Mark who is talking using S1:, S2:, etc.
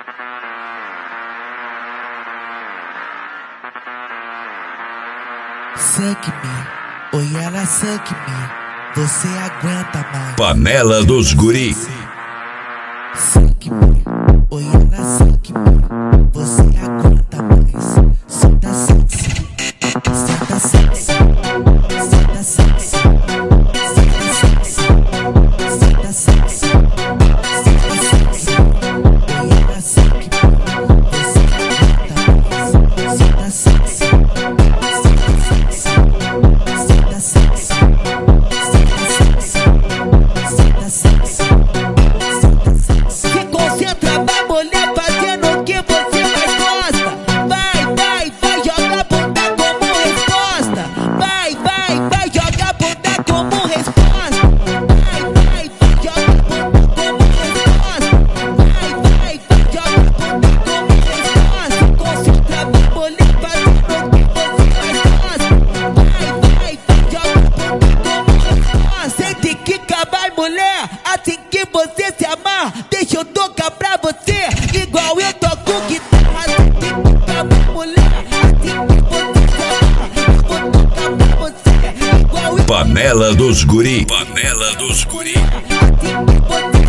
S1: Suck-me, oi ela suck-me, você aguenta mais.
S2: Panela dos Guri.
S1: Suck-me, oi ela suck-me, você aguenta mais. Senta sexy, senta sexy, senta sexy, senta sexy, senta sexy, senta sexy, oi ela suck-me, você aguenta mais. Senta sexy, senta sexy, senta sexy, senta sexy, senta sexy.
S3: Se concentra, vai mulher fazendo o que você mais gosta. Vai, vai, vai jogar bunda como resposta. Vai, vai, vai jogar bunda como resposta. Vai, vai, vai jogar bunda como resposta. Vai, vai, vai jogar bunda como resposta. Se concentra, vai mulher fazendo o que você mais gosta. Vai, vai, vai jogar bunda como resposta. Sente que vai mulher, assim que você se amarra. Deixa eu tocar pra você, igual eu toco guitarra. Sente que vai mulher, assim que você se amarra. Eu vou tocar pra você, igual eu.
S2: Panela dos Guri. Panela dos Guri.
S3: Assim que você